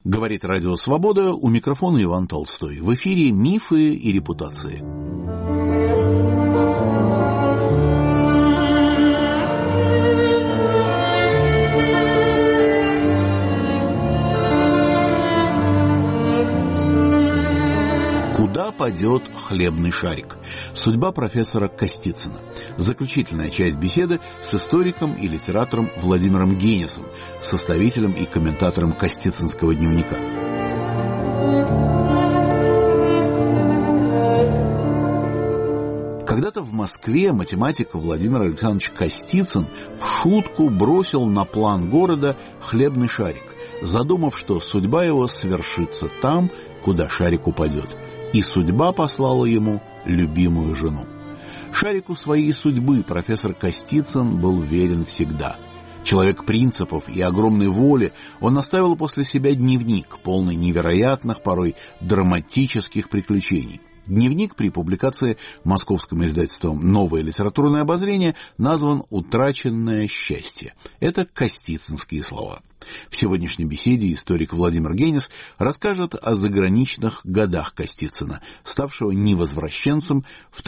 Говорит Радио Свобода, у микрофона Иван Толстой. В эфире «Мифы и репутации». Куда падет хлебный шарик? Судьба профессора Костицына. Заключительная часть беседы с историком и литератором Владимиром Генисом, составителем и комментатором Костицынского дневника. Когда-то в Москве математик Владимир Александрович Костицын в шутку бросил на план города хлебный шарик, задумав, что судьба его свершится там, куда шарик упадет. И судьба послала ему любимую жену. Шарику своей судьбы профессор Костицын был верен всегда. Человек принципов и огромной воли, он оставил после себя дневник, полный невероятных, порой драматических приключений. Дневник при публикации московским издательством «Новое литературное обозрение» назван «Утраченное счастье». Это костицынские слова. В сегодняшней беседе историк Владимир Генис расскажет о заграничных годах Костицына, ставшего невозвращенцем в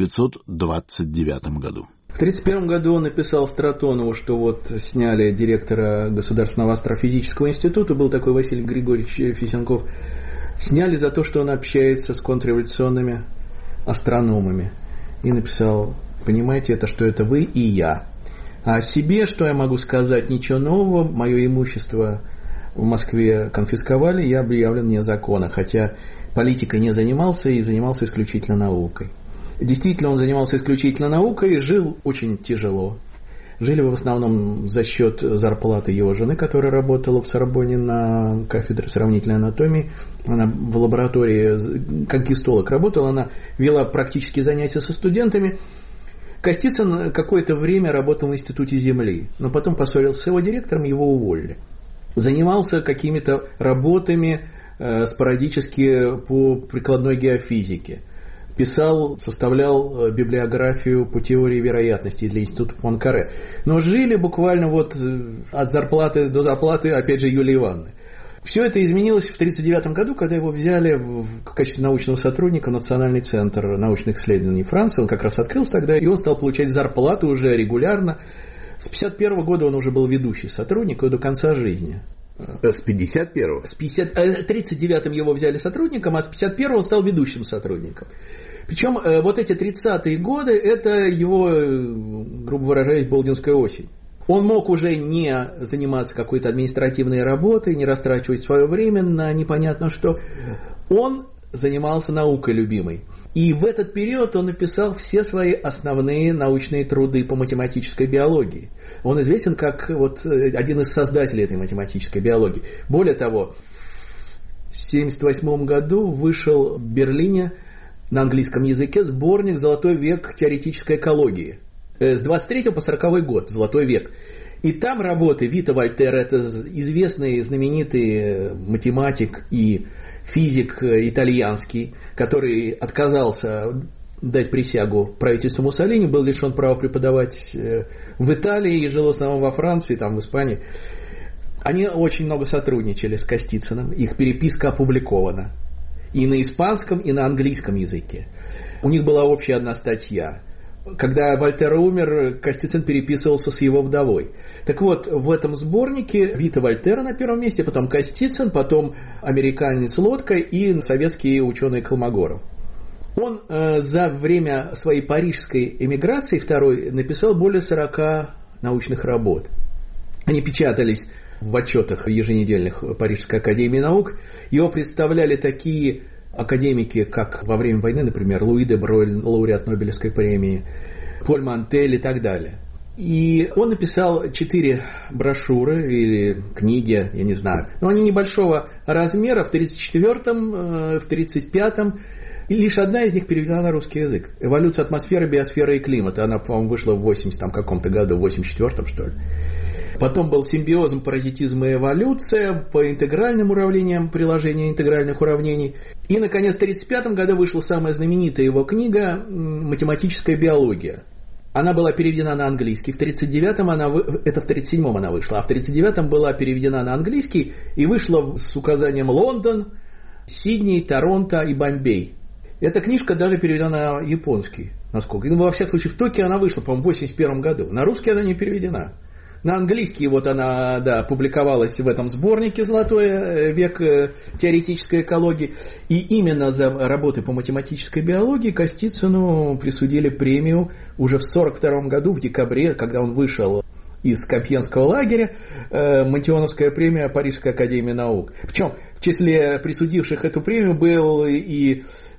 1929 году. В 1931 году он написал Стратонову, что вот сняли директора Государственного астрофизического института, был такой Василий Григорьевич Фисенков, сняли за то, что он общается с контрреволюционными астрономами. И написал: понимаете, что это вы и я. А о себе, что я могу сказать, ничего нового, мое имущество в Москве конфисковали, я объявлен вне закона, хотя политикой не занимался и занимался исключительно наукой. Действительно, он занимался исключительно наукой и жил очень тяжело. Жили в основном за счет зарплаты его жены, которая работала в Сорбонне на кафедре сравнительной анатомии. Она в лаборатории как гистолог работала, она вела практические занятия со студентами. Костицын какое-то время работал в Институте Земли, но потом поссорился с его директором, его уволили. Занимался какими-то работами спорадически по прикладной геофизике. Писал, составлял библиографию по теории вероятности для Института Пуанкаре. Но жили буквально вот от зарплаты до зарплаты, опять же, Юлии Ивановны. Все это изменилось в 1939 году, когда его взяли в качестве научного сотрудника в Национальный центр научных исследований Франции. Он как раз открылся тогда, и он стал получать зарплату уже регулярно. С 1951 года он уже был ведущий сотрудник и до конца жизни. С 51-го? В 1939-м его взяли сотрудником, а с 1951-го он стал ведущим сотрудником. Причем вот эти 30-е годы, это его, грубо выражаясь, Болдинская осень. Он мог уже не заниматься какой-то административной работой, не растрачивать свое время на непонятно что. Он занимался наукой любимой. И в этот период он написал все свои основные научные труды по математической биологии. Он известен как вот один из создателей этой математической биологии. Более того, в 1978 году вышел в Берлине на английском языке сборник «Золотой век теоретической экологии». С 23 по 40 год, «Золотой век». И там работы Вито Вольтер, это известный, знаменитый математик и физик итальянский, который отказался дать присягу правительству Муссолини, был лишен права преподавать в Италии и жил в основном во Франции, там в Испании. Они очень много сотрудничали с Костицыным, их переписка опубликована и на испанском, и на английском языке. У них была общая одна статья. Когда Вольтер умер, Костицын переписывался с его вдовой. Так вот, в этом сборнике Вито Вольтер на первом месте, потом Костицын, потом американец Лодка и советский ученый Колмогоров. Он за время своей парижской эмиграции второй написал более 40 научных работ. Они печатались в отчетах еженедельных Парижской академии наук. Его представляли такие академики, как во время войны, например, Луи де Бройль, лауреат Нобелевской премии, Поль Мантель и так далее. И он написал 4 брошюры или книги, я не знаю, но они небольшого размера, в 1934-м, в 1935-м, и лишь одна из них переведена на русский язык. «Эволюция атмосферы, биосферы и климата». Она, по-моему, вышла в 80 каком-то году, в 84-м, что ли. Потом был «Симбиозом, паразитизм и эволюция» по интегральным уравнениям, приложение интегральных уравнений. И, наконец, в 1935 году вышла самая знаменитая его книга «Математическая биология». Она была переведена на английский. В 1939-м это в 1937-м она вышла, а в 1939-м была переведена на английский и вышла с указанием Лондон, Сидней, Торонто и Бомбей. Эта книжка даже переведена на японский, насколько. Ну, во всяком случае, в Токио она вышла, по-моему, в 1981 году. На русский она не переведена. На английский вот она, да, публиковалась в этом сборнике «Золотой век теоретической экологии». И именно за работы по математической биологии Костицыну присудили премию уже в 1942 году, в декабре, когда он вышел из Компьенского лагеря, Монтионовская премия Парижской академии наук. Причем в числе присудивших эту премию был и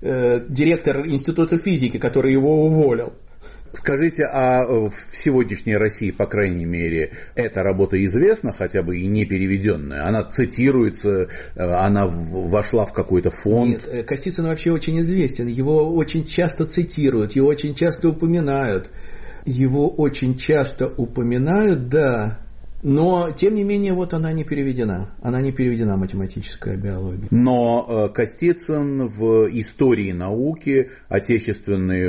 директор Института физики, который его уволил. Скажите, а в сегодняшней России, по крайней мере, эта работа известна, хотя бы и не переведенная? Она цитируется, она вошла в какой-то фонд? Нет, Костицын вообще очень известен, его очень часто цитируют, его очень часто упоминают. Его очень часто упоминают, да, но, тем не менее, вот она не переведена. Она не переведена, математическая биология. Но Костицын в истории науки отечественной,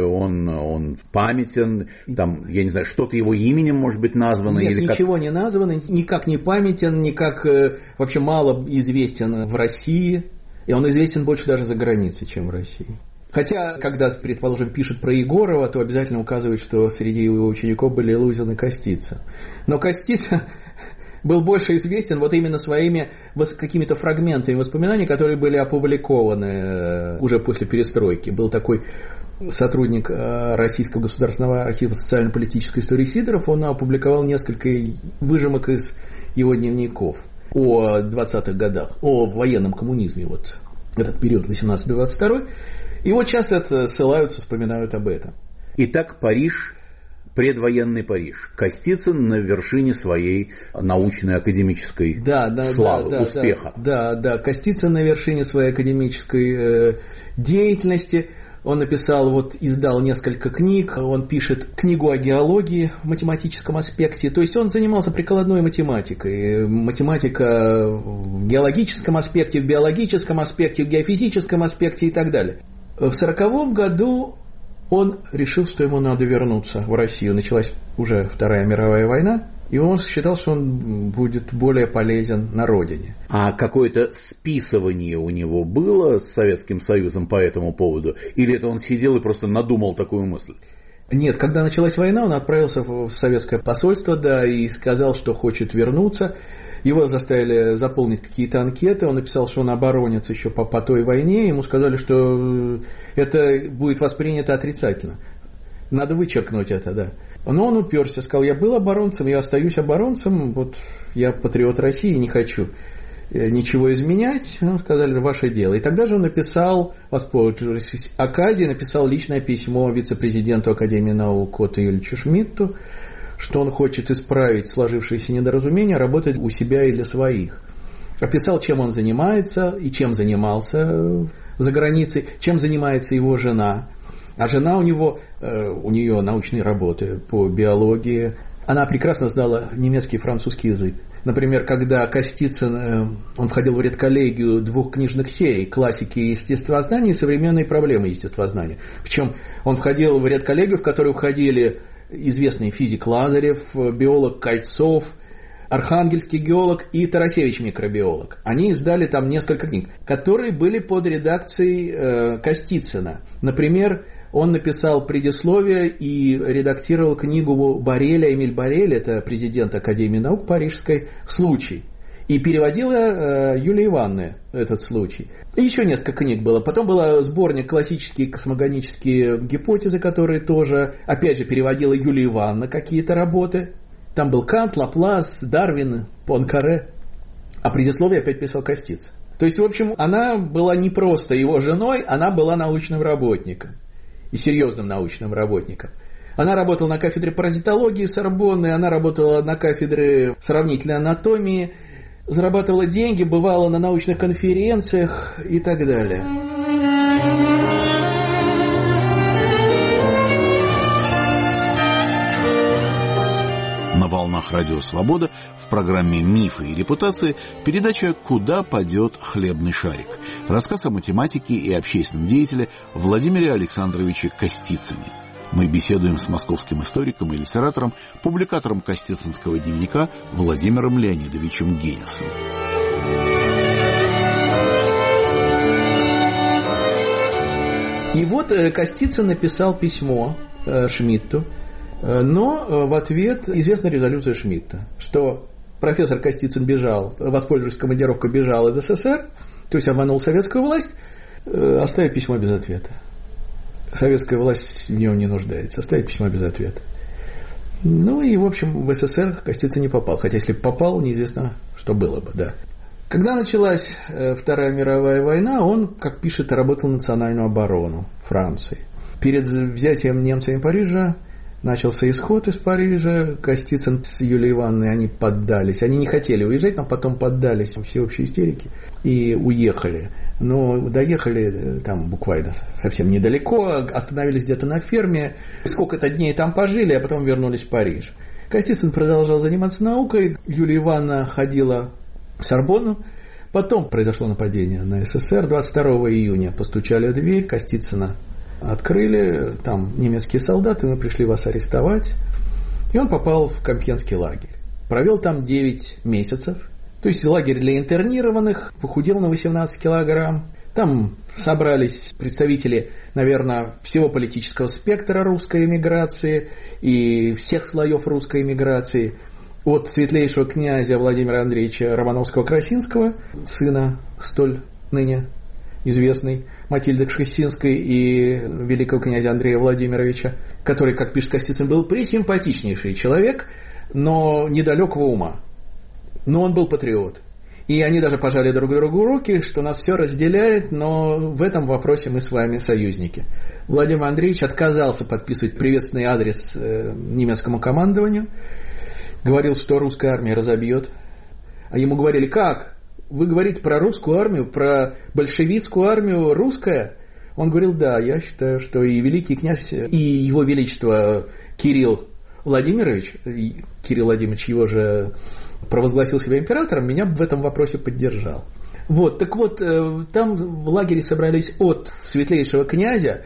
он памятен, там, я не знаю, что-то его именем, может быть, названо? Нет, или ничего как... не названо, никак не памятен, никак вообще мало известен в России. И он известен больше даже за границей, чем в России. Хотя, когда, предположим, пишет про Егорова, то обязательно указывает, что среди его учеников были Лузин и Костицын. Но Костицын был больше известен вот именно своими какими-то фрагментами воспоминаний, которые были опубликованы уже после перестройки. Был такой сотрудник Российского государственного архива социально-политической истории Сидоров, он опубликовал несколько выжимок из его дневников о 20-х годах, о военном коммунизме, вот этот период 18-22. И вот сейчас это ссылаются, вспоминают об этом. Итак, Париж, предвоенный Париж. Костицын на вершине своей научной академической славы, успеха. Да, Костицын на вершине своей академической деятельности. Он написал, вот издал несколько книг, он пишет книгу о геологии в математическом аспекте, то есть он занимался прикладной математикой, математика в геологическом аспекте, в биологическом аспекте, в геофизическом аспекте и так далее. В 1940 году он решил, что ему надо вернуться в Россию, началась уже Вторая мировая война, и он считал, что он будет более полезен на родине. А какое-то списывание у него было с Советским Союзом по этому поводу? Или это он сидел и просто надумал такую мысль? Нет, когда началась война, он отправился в советское посольство, да, и сказал, что хочет вернуться. Его заставили заполнить какие-то анкеты, он написал, что он оборонится еще по той войне, ему сказали, что это будет воспринято отрицательно. Надо вычеркнуть это, да. Но он уперся, сказал, я был оборонцем, я остаюсь оборонцем, вот я патриот России, не хочу ничего изменять. Ну, сказали, это ваше дело. И тогда же он написал, воспользовавшись оказией, написал личное письмо вице-президенту Академии наук Отто Юльевичу Шмидту, что он хочет исправить сложившиеся недоразумения, работать у себя и для своих. Описал, чем он занимается и чем занимался за границей, чем занимается его жена. А жена у нее научные работы по биологии. Она прекрасно знала немецкий и французский язык. Например, когда Костицын, он входил в редколлегию 2 книжных серий «Классики естествознания» и «Современные проблемы естествознания». Причем он входил в редколлегию, в которую входили известный физик Лазарев, биолог Кольцов, архангельский геолог и Тарасевич микробиолог. Они издали там несколько книг, которые были под редакцией Костицына. Например, он написал предисловие и редактировал книгу Бореля, Эмиль Борель, это президент Академии наук Парижской, «Случай». И переводила Юлия Ивановна этот случай. И еще несколько книг было. Потом был сборник «Классические космогонические гипотезы», которые тоже, опять же, переводила Юлия Ивановна какие-то работы. Там был Кант, Лаплас, Дарвин, Пуанкаре. А предисловие опять писал Костицын. То есть, в общем, она была не просто его женой, она была научным работником. И серьезным научным работником. Она работала на кафедре паразитологии Сорбонны, она работала на кафедре сравнительной анатомии, зарабатывала деньги, бывала на научных конференциях и так далее. На волнах Радио Свобода в программе «Мифы и репутации» передача «Куда падет хлебный шарик». Рассказ о математике и общественном деятеле Владимире Александровиче Костицыне. Мы беседуем с московским историком и литератором, публикатором Костицынского дневника Владимиром Леонидовичем Генисом. И вот Костицын написал письмо Шмидту, но в ответ известна резолюция Шмидта, что профессор Костицын бежал, воспользовавшись командировкой, бежал из СССР, то есть обманул советскую власть, оставив письмо без ответа. Советская власть в нем не нуждается, оставив письмо без ответа. Ну и, в общем, в СССР Костицын не попал, хотя если бы попал, неизвестно, что было бы, да. Когда началась Вторая мировая война, он, как пишет, работал на национальную оборону Франции. Перед взятием немцами Парижа начался исход из Парижа. Костицын с Юлией Ивановной, они поддались. Они не хотели уезжать, но потом поддались всеобщей истерике и уехали. Но доехали там буквально совсем недалеко, остановились где-то на ферме. Сколько-то дней там пожили, а потом вернулись в Париж. Костицын продолжал заниматься наукой. Юлия Ивановна ходила в Сорбонну. Потом произошло нападение на СССР. 22 июня постучали в дверь, Костицына открыли, там немецкие солдаты, мы пришли вас арестовать. И он попал в Кампьенский лагерь. Провел там 9 месяцев. То есть лагерь для интернированных, похудел на 18 килограмм. Там собрались представители, наверное, всего политического спектра русской эмиграции и всех слоев русской эмиграции. От светлейшего князя Владимира Андреевича Романовского-Красинского, сына столь ныне известной Матильды Кшесинской, и великого князя Андрея Владимировича, который, как пишет Костицын, был пресимпатичнейший человек, но недалекого ума. Но он был патриот. И они даже пожали друг другу руки, что нас все разделяет, но в этом вопросе мы с вами союзники. Владимир Андреевич отказался подписывать приветственный адрес немецкому командованию, говорил, что русская армия разобьет. А ему говорили: как? Вы говорите про русскую армию, про большевистскую армию русская? Он говорил: да, я считаю, что и великий князь, и его величество Кирилл Владимирович, его же провозгласил себя императором, меня в этом вопросе поддержал. Вот, так вот, там в лагере собрались от светлейшего князя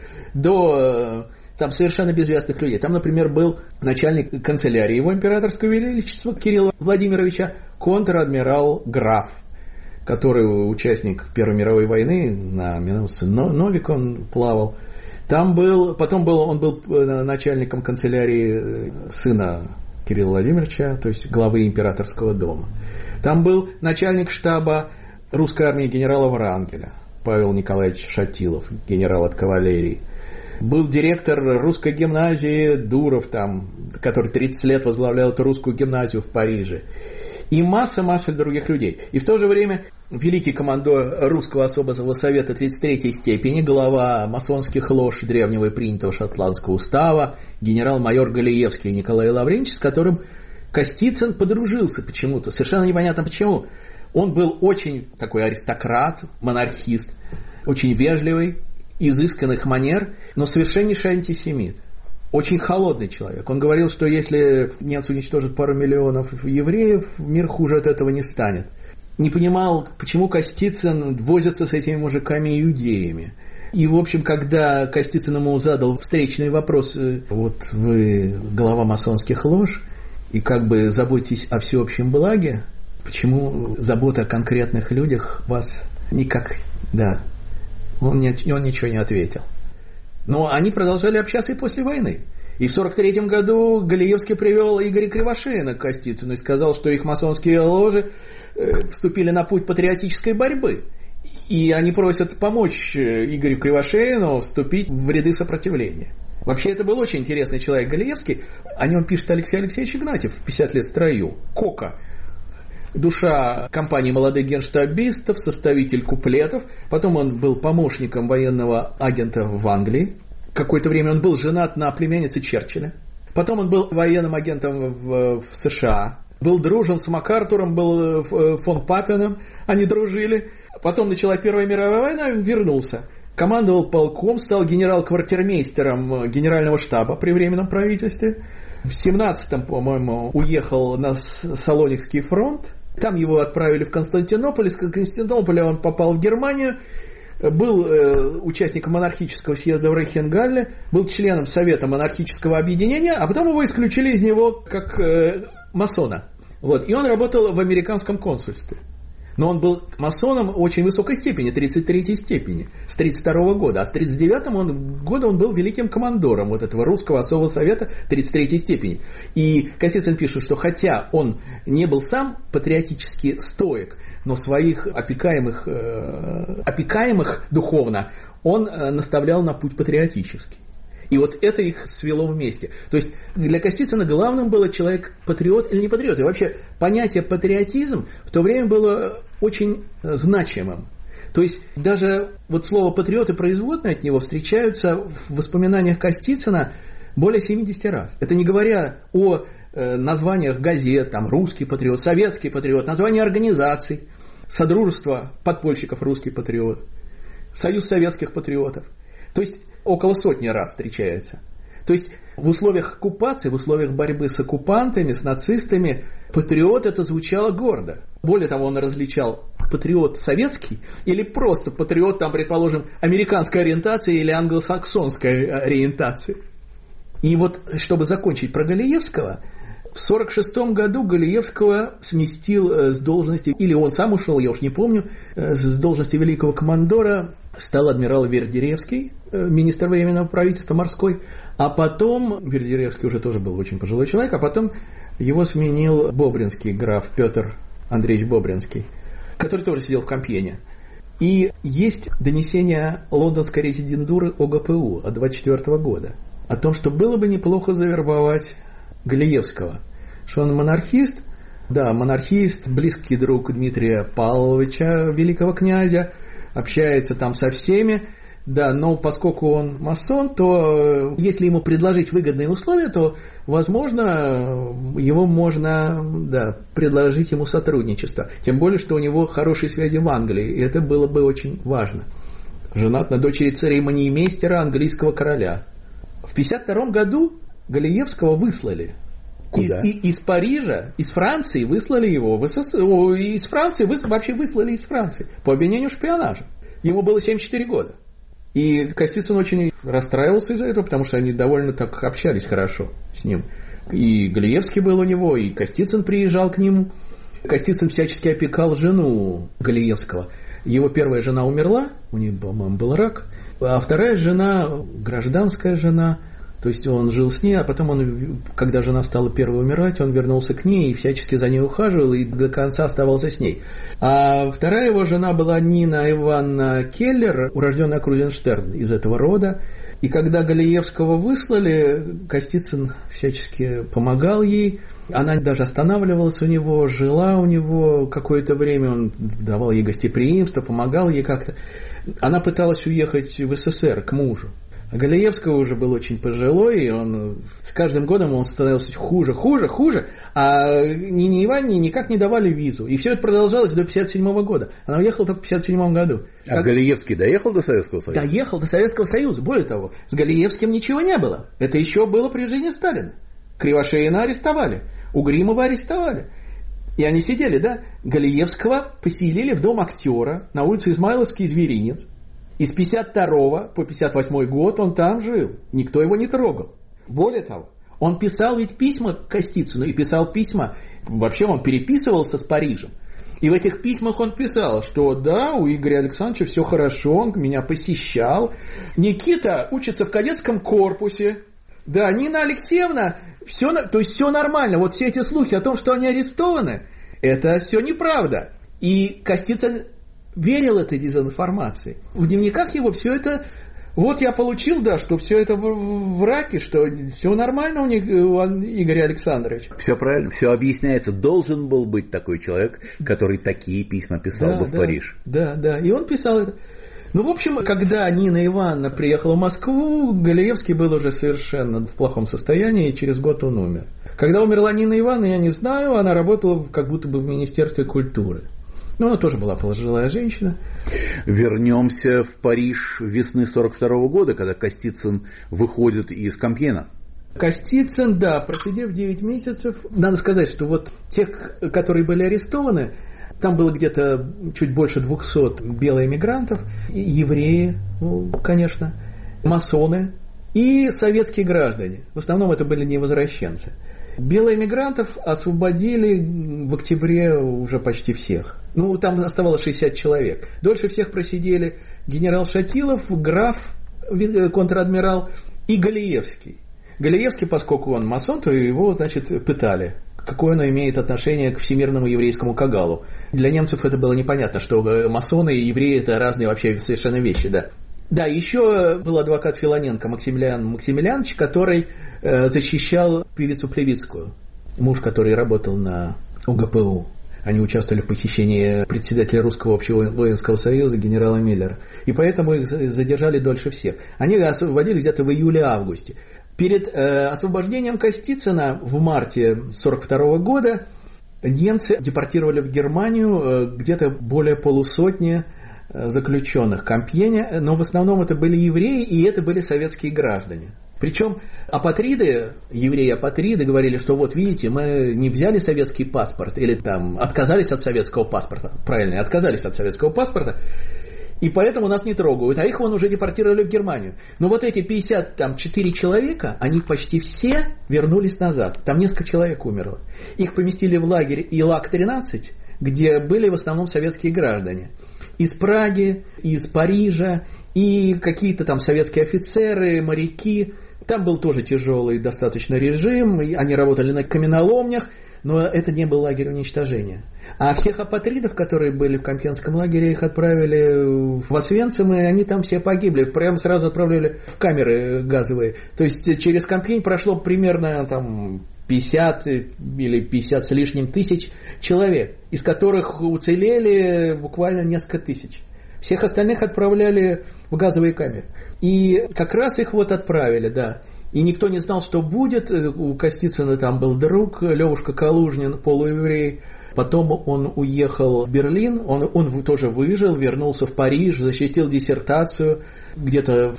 до там совершенно безвестных людей. Там, например, был начальник канцелярии его императорского величества Кирилла Владимировича, контр-адмирал Граф, который участник Первой мировой войны, на миноносце Новик он плавал. Он был начальником канцелярии сына Кирилла Владимировича, то есть главы императорского дома. Там был начальник штаба русской армии генерала Врангеля, Павел Николаевич Шатилов, генерал от кавалерии. Был директор русской гимназии Дуров, который 30 лет возглавлял эту русскую гимназию в Париже. И масса других людей. И в то же время великий командор русского особого совета 33-й степени, глава масонских лож древнего и принятого шотландского устава, генерал-майор Галиевский Николай Лаврентьевич, с которым Костицын подружился почему-то, совершенно непонятно почему. Он был очень такой аристократ, монархист, очень вежливый, изысканных манер, но совершеннейший антисемит. Очень холодный человек. Он говорил, что если немцы уничтожат пару миллионов евреев, мир хуже от этого не станет. Не понимал, почему Костицын возится с этими мужиками-иудеями. И, в общем, когда Костицын ему задал встречный вопрос: вот вы глава масонских лож, и как бы заботитесь о всеобщем благе, почему забота о конкретных людях вас никак... Да, он ничего не ответил. Но они продолжали общаться и после войны. И в 1943 году Галиевский привел Игоря Кривошеина к Костицыну и сказал, что их масонские ложи вступили на путь патриотической борьбы. И они просят помочь Игорю Кривошеину вступить в ряды сопротивления. Вообще, это был очень интересный человек Галиевский. О нем пишет Алексей Алексеевич Игнатьев в «50 лет в строю». Кока. Душа компании молодых генштабистов, составитель куплетов. Потом он был помощником военного агента в Англии. Какое-то время он был женат на племяннице Черчилля. Потом он был военным агентом в США. Был дружен с МакАртуром, был фон Папеном. Они дружили. Потом началась Первая мировая война, он вернулся. Командовал полком, стал генерал-квартирмейстером генерального штаба при Временном правительстве. В 17-м, по-моему, уехал на Салоникский фронт. Там его отправили в Константинополь. Из Константинополя он попал в Германию. был участником монархического съезда в Рейхенгалле, был членом Совета монархического объединения, а потом его исключили из него как масона. Вот. И он работал в американском консульстве. Но он был масоном очень высокой степени, 33-й степени, с 32 года. А с 39-го года он был великим командором вот этого русского особого совета 33-й степени. И Костицын пишет, что хотя он не был сам патриотически стоек, но своих опекаемых духовно он наставлял на путь патриотический. И вот это их свело вместе. То есть для Костицына главным было человек-патриот или не патриот. И вообще понятие патриотизм в то время было очень значимым. То есть даже вот слово патриот и производное от него встречаются в воспоминаниях Костицына более 70 раз. Это не говоря о названиях газет, там русский патриот, советский патриот, названия организаций, Содружество подпольщиков русский патриот, Союз советских патриотов. То есть около сотни раз встречается. То есть в условиях оккупации, в условиях борьбы с оккупантами, с нацистами, патриот это звучало гордо. Более того, он различал патриот советский или просто патриот, там, предположим, американской ориентации или англосаксонской ориентации. И вот, чтобы закончить про Галиевского, в 1946 году Галиевского сместил с должности, или он сам ушел, я уж не помню, с должности великого командора, стал адмирал Вердеревский, министр Временного правительства морской, а потом, Вердеревский уже тоже был очень пожилой человек, а потом его сменил Бобринский, граф Петр Андреевич Бобринский, который тоже сидел в Компьене. И есть донесение лондонской резидентуры ОГПУ от 1924 года о том, что было бы неплохо завербовать Галиевского, что он монархист, да, монархист, близкий друг Дмитрия Павловича, великого князя, общается там со всеми, да, но поскольку он масон, то если ему предложить выгодные условия, то, возможно, его можно, да, предложить ему сотрудничество. Тем более, что у него хорошие связи в Англии, и это было бы очень важно. Женат на дочери церемониймейстера английского короля. В 1952 году Галиевского выслали. Куда? Из Парижа, из Франции выслали его. Из Франции вообще выслали из Франции по обвинению в шпионаже. Ему было 74 года. И Костицын очень расстраивался из-за этого, потому что они довольно так общались хорошо с ним. И Галиевский был у него, и Костицын приезжал к нему. Костицын всячески опекал жену Галиевского. Его первая жена умерла, у нее, по-моему, был рак. А вторая жена, гражданская жена, то есть он жил с ней, а потом, когда жена стала первой умирать, он вернулся к ней и всячески за ней ухаживал, и до конца оставался с ней. А вторая его жена была Нина Ивановна Келлер, урожденная Крузенштерн, из этого рода. И когда Галиевского выслали, Костицын всячески помогал ей. Она даже останавливалась у него, жила у него какое-то время, он давал ей гостеприимство, помогал ей как-то. Она пыталась уехать в СССР к мужу. А Галиевского уже был очень пожилой, и он с каждым годом он становился хуже, а Нине Ивановне никак не давали визу. И все это продолжалось до 1957 года. Она уехала только в 1957 году. А Галиевский доехал до Советского Союза? Доехал до Советского Союза. Более того, с Галиевским ничего не было. Это еще было при жизни Сталина. Кривошеина арестовали, Угримова арестовали. И они сидели, да? Галиевского поселили в дом актера на улице Измайловский, Зверинец. И с 1952 по 1958 год он там жил. Никто его не трогал. Более того, он писал ведь письма к Костицыну, и писал письма, вообще он переписывался с Парижем. И в этих письмах он писал, что да, у Игоря Александровича все хорошо, он меня посещал. Никита учится в кадетском корпусе. Да, Нина Алексеевна, то есть все нормально. Вот все эти слухи о том, что они арестованы, это все неправда. И Костицын верил этой дезинформации. В дневниках его все это... Вот я получил, да, что все это в раке, что все нормально у Игоря Александровича. Все правильно, все объясняется. Должен был быть такой человек, который такие письма писал бы в Париж. Да, и он писал это. Ну, в общем, когда Нина Ивановна приехала в Москву, Галиевский был уже совершенно в плохом состоянии, и через год он умер. Когда умерла Нина Ивановна, я не знаю, она работала как будто бы в Министерстве культуры. Но она тоже была пожилая женщина. Вернемся в Париж весны 1942 года, когда Костицын выходит из Компьена. Костицын, да, просидев 9 месяцев, надо сказать, что вот те, которые были арестованы, Там было где-то чуть больше 200 белоэмигрантов, евреи, конечно, масоны и советские граждане. В основном это были невозвращенцы. Белоэмигрантов освободили в октябре уже почти всех. Там оставалось 60 человек. Дольше всех просидели генерал Шатилов, граф, контр-адмирал и Галиевский. Галиевский, поскольку он масон, то его, пытали. Какое оно имеет отношение к всемирному еврейскому кагалу. Для немцев это было непонятно, что масоны и евреи – это разные вообще совершенно вещи, да. Да, еще был адвокат Филоненко Максимилиан Максимилианович, который защищал певицу Плевицкую, муж, который работал на УГПУ. Они участвовали в похищении председателя Русского общего воинского союза генерала Миллера. И поэтому их задержали дольше всех. Они освободили где-то в июле-августе. Перед освобождением Костицына в марте 1942 года немцы депортировали в Германию где-то более полусотни заключенных Кампьене, но в основном это были евреи и это были советские граждане. Причем апатриды, евреи-апатриды говорили, что вот видите, мы не взяли советский паспорт или там отказались от советского паспорта, правильно, отказались от советского паспорта, и поэтому нас не трогают, а их вон уже депортировали в Германию. Но вот эти 54 человека, они почти все вернулись назад, там несколько человек умерло. Их поместили в лагерь ИЛАК-13, где были в основном советские граждане. Из Праги, из Парижа, и какие-то там советские офицеры, моряки. Там был тоже тяжелый достаточно режим, они работали на каменоломнях, но это не был лагерь уничтожения. А всех апатридов, которые были в Кампьенском лагере, их отправили в Освенцим, и они там все погибли. Прямо сразу отправляли в камеры газовые. То есть через Кампьень прошло примерно 50 или 50 с лишним тысяч человек, из которых уцелели буквально несколько тысяч. Всех остальных отправляли в газовые камеры. И как раз их отправили, да. И никто не знал, что будет. У Костицына там был друг, Левушка Калужнин, полуеврей. Потом он уехал в Берлин, он тоже выжил, вернулся в Париж, защитил диссертацию. Где-то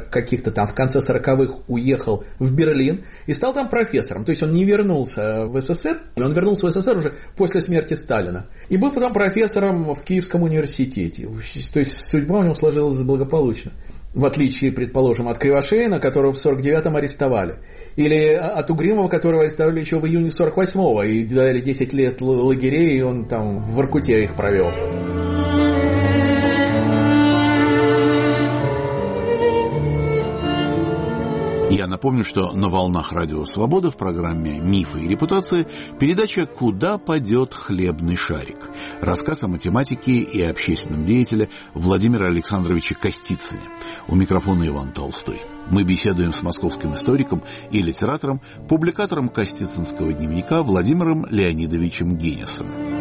в конце 40-х уехал в Берлин и стал там профессором. То есть он не вернулся в СССР, он вернулся в СССР уже после смерти Сталина. И был потом профессором в Киевском университете. То есть судьба у него сложилась благополучно. В отличие, предположим, от Кривошеина, которого в 49-м арестовали. Или от Угрюмова, которого арестовали еще в июне 48-го. И дали 10 лет лагерей, и он там в Воркуте их провел. Я напомню, что на волнах Радио Свобода в программе «Мифы и репутации» передача «Куда падет хлебный шарик?» Рассказ о математике и общественном деятеле Владимира Александровича Костицыне. У микрофона Иван Толстой. Мы беседуем с московским историком и литератором, публикатором Костицынского дневника Владимиром Леонидовичем Генисом.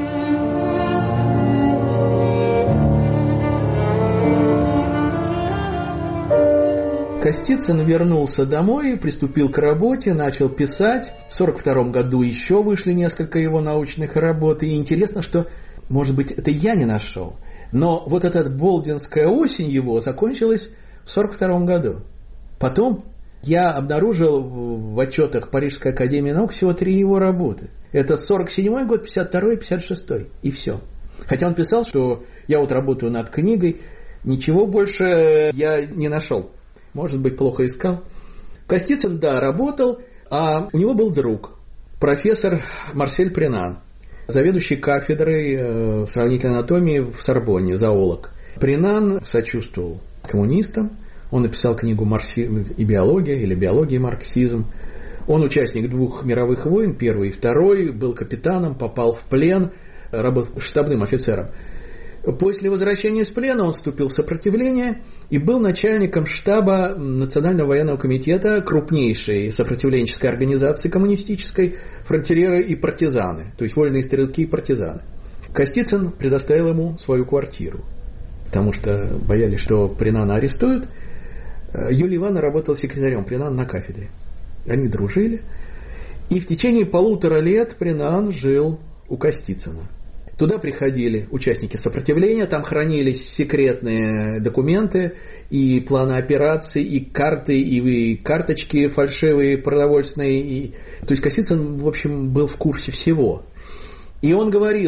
Костицын вернулся домой, приступил к работе, начал писать. В 1942 году еще вышли несколько его научных работ. И интересно, что, может быть, это я не нашел, но вот эта болдинская осень его закончилась в 1942 году. Потом я обнаружил в отчетах Парижской академии наук всего 3 его работы. Это 1947 год, 1952 и 1956. И все. Хотя он писал, что я работаю над книгой, ничего больше я не нашел. Может быть, плохо искал. Костицын, да, работал, а у него был друг, профессор Марсель Пренан, заведующий кафедрой сравнительной анатомии в Сорбонне, зоолог. Пренан сочувствовал коммунистам, он написал книгу «Марксизм и биология» или «Биология и марксизм». Он участник 2 мировых войн, первый и второй, был капитаном, попал в плен, работал штабным офицером. После возвращения с плена он вступил в сопротивление и был начальником штаба Национального военного комитета, крупнейшей сопротивленческой организации коммунистической, фронтиеры и партизаны, то есть вольные стрелки и партизаны. Костицын предоставил ему свою квартиру, потому что боялись, что Пренана арестуют. Юлия Ивановна работала секретарем Пренана на кафедре. Они дружили, и в течение 1,5 лет Пренан жил у Костицына. Туда приходили участники сопротивления, там хранились секретные документы, и планы операций, и карты, и карточки фальшивые, продовольственные. То есть Костицын, в общем, был в курсе всего. И он говорил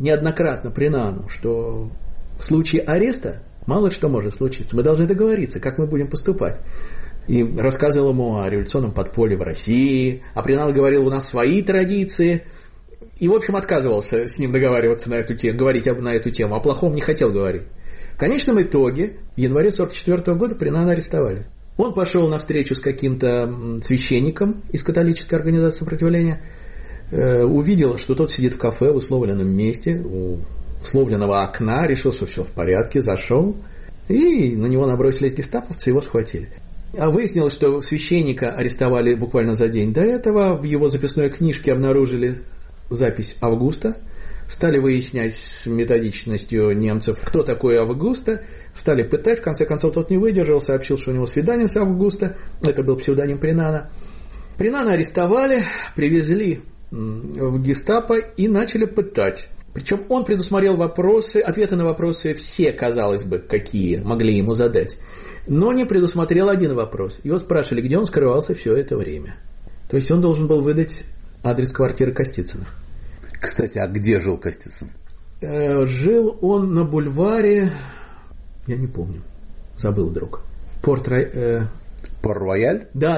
неоднократно Пренану, что в случае ареста мало что может случиться. Мы должны договориться, как мы будем поступать. И рассказывал ему о революционном подполье в России, а Пренан говорил, у нас свои традиции. И, в общем, отказывался с ним договариваться на эту тему, говорить на эту тему, о плохом не хотел говорить. В конечном итоге, в январе 1944 года Пренана арестовали. Он пошел на встречу с каким-то священником из католической организации сопротивления, увидел, что тот сидит в кафе в условленном месте, у условленного окна, решил, что все в порядке, зашел, и на него набросились гестаповцы, его схватили. А выяснилось, что священника арестовали буквально за день до этого, в его записной книжке обнаружили запись Августа, стали выяснять с методичностью немцев, кто такой Августа, стали пытать, в конце концов тот не выдержал, сообщил, что у него свидание с Августа, это был псевдоним Пренана. Пренана арестовали, привезли в гестапо и начали пытать. Причем он предусмотрел вопросы, ответы на вопросы все, казалось бы, какие могли ему задать. Но не предусмотрел один вопрос. Его спрашивали, где он скрывался все это время. То есть он должен был выдать адрес квартиры Костицыных. Кстати, а где жил Костицын? Жил он на бульваре, я не помню, забыл вдруг. Пор-Рояль? Да.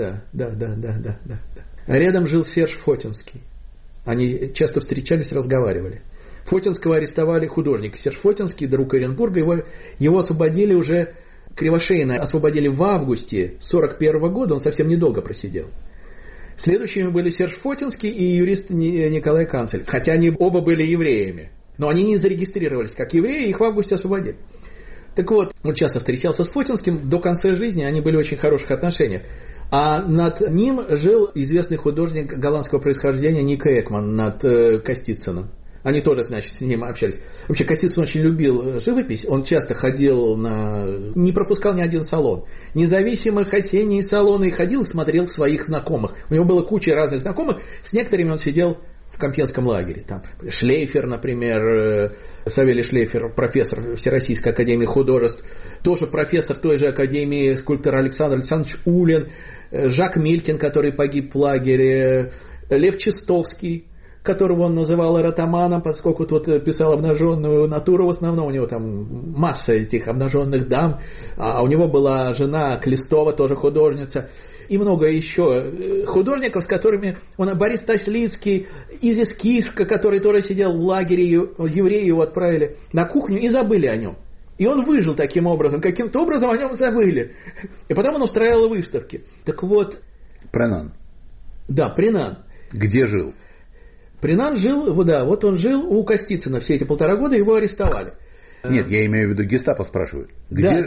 Рядом жил Серж Фотинский. Они часто встречались, разговаривали. Фотинского арестовали, художник Серж Фотинский, друг Оренбурга. Его освободили уже, Кривошеина освободили в августе 1941 года, он совсем недолго просидел. Следующими были Серж Фотинский и юрист Николай Канцель, хотя они оба были евреями. Но они не зарегистрировались как евреи, их в августе освободили. Так вот, он часто встречался с Фотинским, до конца жизни они были в очень хороших отношениях. А над ним жил известный художник голландского происхождения Ника Экман, над Костицыным. Они тоже, значит, с ним общались. Вообще, Костицын очень любил живопись, он часто ходил не пропускал ни один салон. Независимых осенние салоны, и ходил и смотрел своих знакомых. У него была куча разных знакомых, с некоторыми он сидел в Кампенском лагере. Там Шлейфер, например, Савелий Шлейфер, профессор Всероссийской академии художеств, тоже профессор той же академии, скульптор Александр Александрович Улин, Жак Милькин, который погиб в лагере, Лев Чистовский, которого он называл эротоманом, поскольку тот писал обнаженную натуру в основном, у него там масса этих обнаженных дам, а у него была жена Клестова, тоже художница, и много еще художников, с которыми Борис Таслицкий, Изис Кишка, который тоже сидел в лагере, евреи его отправили на кухню и забыли о нем. И он выжил таким образом, каким-то образом о нем забыли. И потом он устраивал выставки. Так вот... Пренан. Да, Пренан. Где жил? Пренан жил, вот он жил у Костицына все эти 1,5 года, его арестовали. Нет, я имею в виду, гестапо спрашивают. Где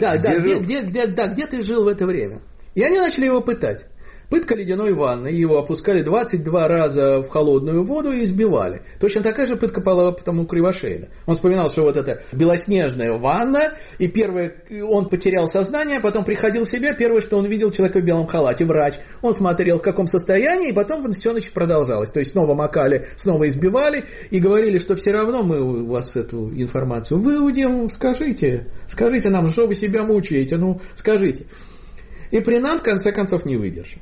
ты жил в это время? И они начали его пытать. Пытка ледяной ванной, его опускали 22 раза в холодную воду и избивали. Точно такая же пытка была потом у Кривошеина. Он вспоминал, что вот эта белоснежная ванна, и первое, он потерял сознание, потом приходил в себя, первое, что он видел, человека в белом халате, врач. Он смотрел, в каком состоянии, и потом все продолжалось. То есть снова макали, снова избивали, и говорили, что все равно мы у вас эту информацию выудим, скажите нам, что вы себя мучаете, скажите. И Пренан, в конце концов, не выдержал.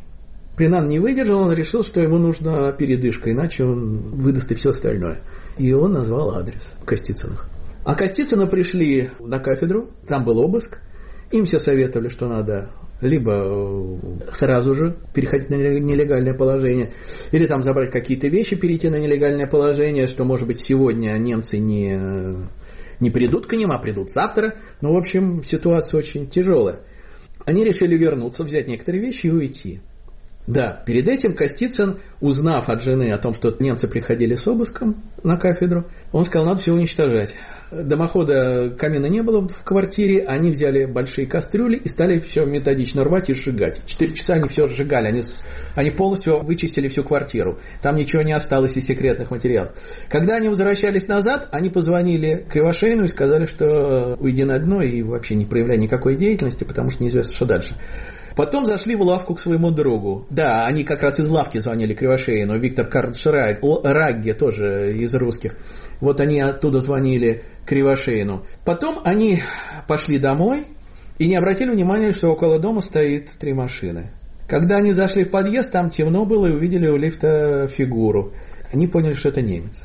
Он решил, что ему нужна передышка, иначе он выдаст и все остальное. И он назвал адрес Костицыных. А Костицыны пришли на кафедру, там был обыск, им все советовали, что надо либо сразу же переходить на нелегальное положение, или там забрать какие-то вещи, перейти на нелегальное положение, что, может быть, сегодня немцы не придут к ним, а придут завтра. В общем, ситуация очень тяжелая. Они решили вернуться, взять некоторые вещи и уйти. Да, перед этим Костицын, узнав от жены о том, что немцы приходили с обыском на кафедру, он сказал, надо все уничтожать. Дымохода, камина не было в квартире, они взяли большие кастрюли и стали все методично рвать и сжигать. 4 часа они все сжигали, они полностью вычистили всю квартиру. Там ничего не осталось из секретных материалов. Когда они возвращались назад, они позвонили Кривошеину и сказали, что уйди на дно и вообще не проявляй никакой деятельности, потому что неизвестно, что дальше. Потом зашли в лавку к своему другу. Да, они как раз из лавки звонили Кривошеину. Виктор Карлович Рагге, тоже из русских. Вот они оттуда звонили Кривошеину. Потом они пошли домой и не обратили внимания, что около дома стоит 3 машины. Когда они зашли в подъезд, там темно было и увидели у лифта фигуру. Они поняли, что это немец.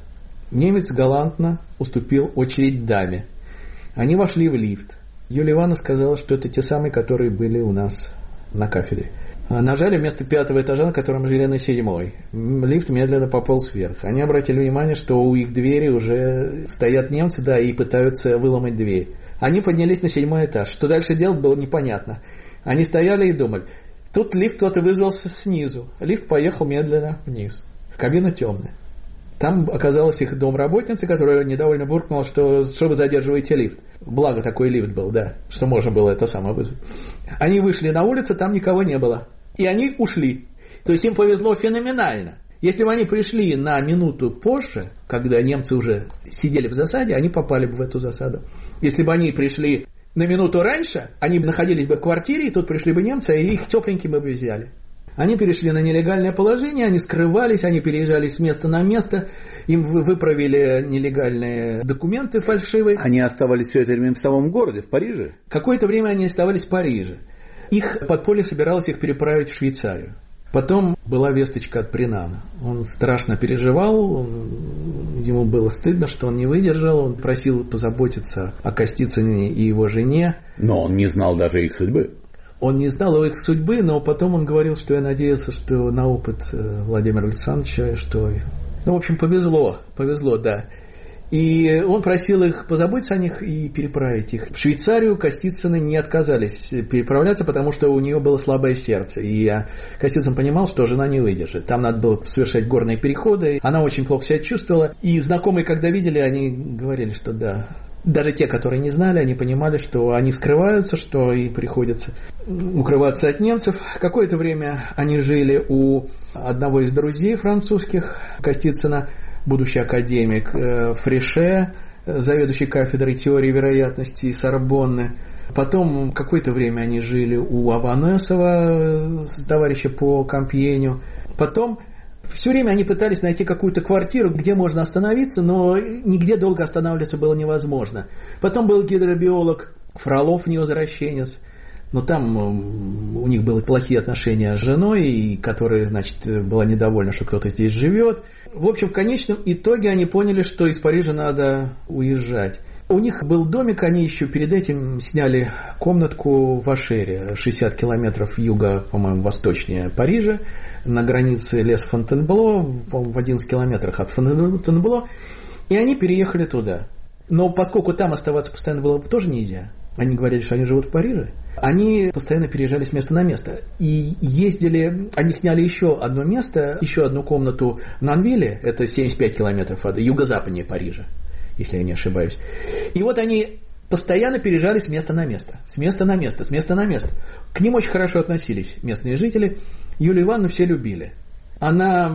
Немец галантно уступил очередь даме. Они вошли в лифт. Юлия Ивановна сказала, что это те самые, которые были у нас на кафедре. Нажали вместо 5-го этажа, на котором жили, на 7-й. Лифт медленно пополз вверх. Они обратили внимание, что у их двери уже стоят немцы, да, и пытаются выломать дверь. Они поднялись на 7-й этаж. Что дальше делать, было непонятно. Они стояли и думали. Тут лифт кто-то вызвался снизу. Лифт поехал медленно вниз. Кабина темная. Там оказалась их домработница, которая недовольно буркнула, что вы задерживаете лифт. Благо такой лифт был, да, что можно было это самое вызвать. Они вышли на улицу, там никого не было. И они ушли. То есть им повезло феноменально. Если бы они пришли на минуту позже, когда немцы уже сидели в засаде, они попали бы в эту засаду. Если бы они пришли на минуту раньше, они бы находились бы в квартире, и тут пришли бы немцы, и их тепленькими бы взяли. Они перешли на нелегальное положение, они скрывались, они переезжали с места на место, им выправили нелегальные документы фальшивые. Они оставались все это время в самом городе, в Париже? Какое-то время они оставались в Париже. Их подполье собиралось их переправить в Швейцарию. Потом была весточка от Пренана. Он страшно переживал, ему было стыдно, что он не выдержал, он просил позаботиться о Костицыне и его жене. Но он не знал даже их судьбы. Он не знал их судьбы, но потом он говорил, что я надеялся, что на опыт Владимира Александровича, что... Ну, в общем, повезло, да. И он просил их позаботиться о них и переправить их. В Швейцарию Костицыны не отказались переправляться, потому что у нее было слабое сердце. И Костицын понимал, что жена не выдержит. Там надо было совершать горные переходы. Она очень плохо себя чувствовала. И знакомые, когда видели, они говорили, что да... Даже те, которые не знали, они понимали, что они скрываются, что и приходится укрываться от немцев. Какое-то время они жили у одного из друзей французских Костицына, будущий академик Фрише, заведующий кафедрой теории вероятности Сорбонны. Потом какое-то время они жили у Аванесова, товарища по Кампьеню. Потом... Все время они пытались найти какую-то квартиру, где можно остановиться, но нигде долго останавливаться было невозможно. Потом был гидробиолог Фролов, невозвращенец, но там у них были плохие отношения с женой, которая, значит, была недовольна, что кто-то здесь живет. В общем, в конечном итоге они поняли, что из Парижа надо уезжать. У них был домик, они еще перед этим сняли комнатку в Ашере, 60 километров юга, по-моему, восточнее Парижа, на границе леса Фонтенбло, в 11 километрах от Фонтенбло, и они переехали туда. Но поскольку там оставаться постоянно было тоже нельзя, они говорили, что они живут в Париже, они постоянно переезжали с места на место. И ездили, они сняли еще одно место, еще одну комнату в Нанвилле, это 75 километров от юго-западнее Парижа, если я не ошибаюсь. И вот они постоянно переезжали с места на место, с места на место, с места на место. К ним очень хорошо относились местные жители. Юлию Ивановну все любили. Она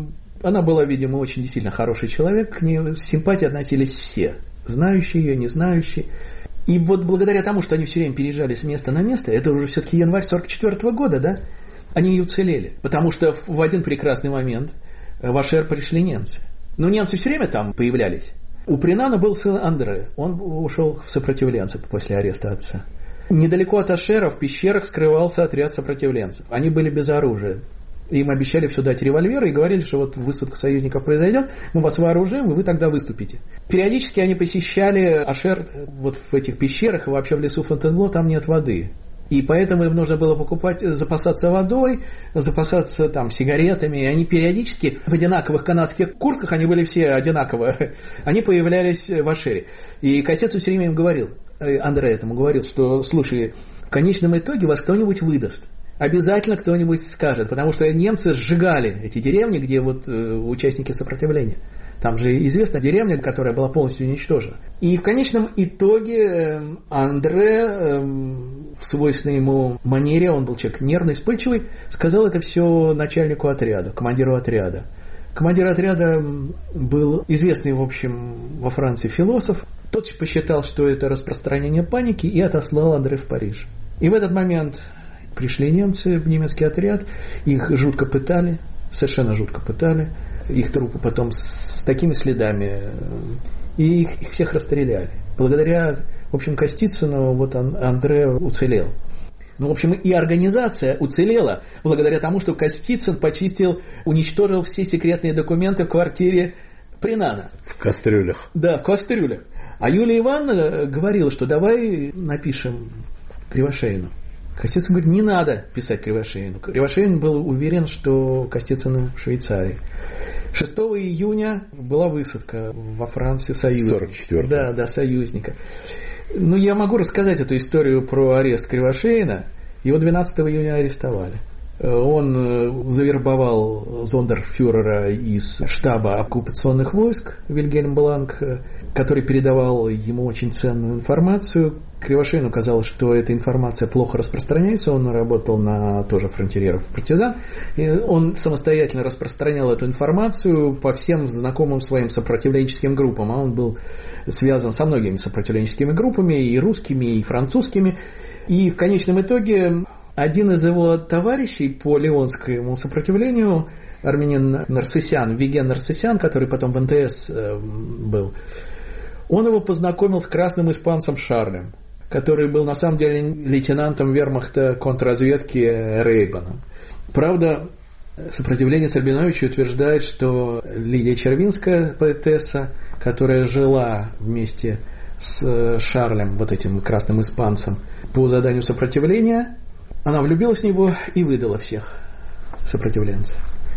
была, видимо, очень действительно хороший человек, к ней с симпатией относились все, знающие ее, не знающие. И вот благодаря тому, что они все время переезжали с места на место, это уже все-таки январь 1944 года, да, они и уцелели. Потому что в один прекрасный момент в Ашер пришли немцы. Но немцы все время там появлялись. У Пренана был сын Андре, он ушел в сопротивленцев после ареста отца. Недалеко от Ашера в пещерах скрывался отряд сопротивленцев. Они были без оружия. Им обещали все дать револьверы и говорили, что вот высадка союзников произойдет, мы вас вооружим, и вы тогда выступите. Периодически они посещали Ашер вот в этих пещерах, и вообще в лесу Фонтенбло там нет воды. И поэтому им нужно было запасаться водой, запасаться там сигаретами. И они периодически в одинаковых канадских куртках, они были все одинаковые, они появлялись в Ашере. И Костицын все время им говорил, Андре этому говорил, что, слушай, в конечном итоге вас кто-нибудь выдаст. Обязательно кто-нибудь скажет, потому что немцы сжигали эти деревни, где вот участники сопротивления. Там же известна деревня, которая была полностью уничтожена. И в конечном итоге Андре в свойственной ему манере, он был человек нервный, вспыльчивый, сказал это все начальнику отряда, командиру отряда. Командир отряда был известный, в общем, во Франции философ. Тот посчитал, что это распространение паники, и отослал Андре в Париж. И в этот момент пришли немцы в немецкий отряд, их жутко пытали, совершенно жутко пытали, их трупы потом с такими следами, и их всех расстреляли. Благодаря, в общем, Костицыну вот Андре уцелел. Ну, в общем, и организация уцелела благодаря тому, что Костицын уничтожил все секретные документы в квартире Принана. В кастрюлях. Да, в кастрюлях. А Юлия Ивановна говорила, что давай напишем Кривошеину. Костицын говорит, не надо писать Кривошеину. Кривошеин был уверен, что Костицын в Швейцарии. 6 июня была высадка во Франции союзника. 44-го. Да, союзника. Ну, я могу рассказать эту историю про арест Кривошеина. Его 12 июня арестовали. Он завербовал зондерфюрера из штаба оккупационных войск Вильгельм Бланк, который передавал ему очень ценную информацию. Кривошеину казалось, что эта информация плохо распространяется. Он работал на тоже фронтиеров-партизан. И он самостоятельно распространял эту информацию по всем знакомым своим сопротивленческим группам. А он был связан со многими сопротивленческими группами, и русскими, и французскими. И в конечном итоге один из его товарищей по Леонскому сопротивлению, армянин Нарсисян, Виген Нарсисян, который потом в НТС был, он его познакомил с красным испанцем Шарлем, который был на самом деле лейтенантом вермахта контрразведки Рейганом. Правда, сопротивление Сарбиновича утверждает, что Лидия Червинская, поэтесса, которая жила вместе с Шарлем, вот этим красным испанцем, по заданию сопротивления, она влюбилась в него и выдала всех сопротивленцев.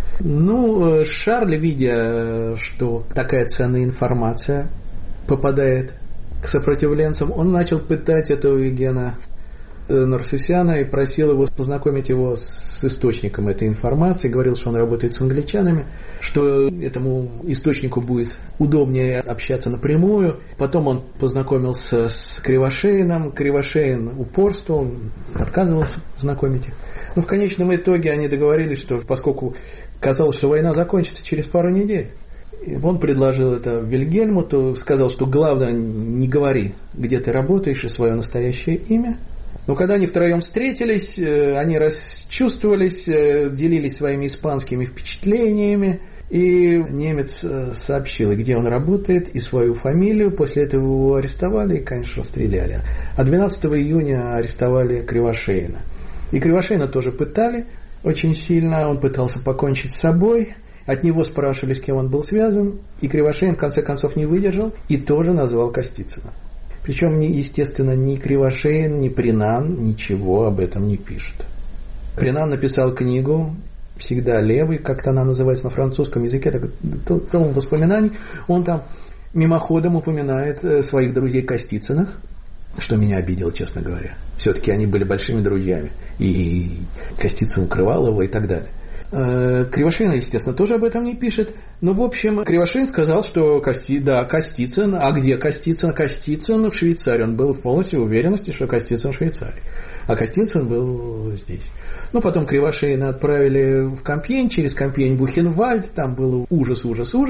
Ну, Шарль, видя, что такая ценная информация попадает к сопротивленцам, он начал пытать этого Вигена Нарсисяна и просил его познакомить его с источником этой информации, говорил, что он работает с англичанами, что этому источнику будет удобнее общаться напрямую. Потом он познакомился с Кривошеином, Кривошеин упорствовал, отказывался знакомить их. Но в конечном итоге они договорились, что поскольку казалось, что война закончится через пару недель, он предложил это Вильгельму, то сказал, что главное не где ты работаешь и свое настоящее имя. Но когда они втроем встретились, они расчувствовались, делились своими испанскими впечатлениями, и немец сообщил, где он работает, и свою фамилию. После этого его арестовали и, конечно, расстреляли. А 12 июня арестовали Кривошеина. И Кривошеина тоже пытали очень сильно, он пытался покончить с собой. От него спрашивали, с кем он был связан, и Кривошеин в конце концов не выдержал и тоже назвал Костицына. Причем, естественно, ни Кривошеин, ни Принан ничего об этом не пишут. Принан написал книгу «Всегда левый», как-то она называется на французском языке, том воспоминаний. Он там мимоходом упоминает своих друзей Костицыных, что меня обидело, честно говоря. Все-таки они были большими друзьями, и Костицын укрывал его и так далее. Кривошеин, естественно, тоже об этом не пишет. Но, в общем, Кривошеин сказал, что Костицын. А где Костицын? Костицын в Швейцарии. Он был в полной уверенности, что Костицын в Швейцарии. А Костицын был здесь. Ну, потом Кривошеина отправили в Кампьень, через Кампьень Бухенвальд. Там был ужас.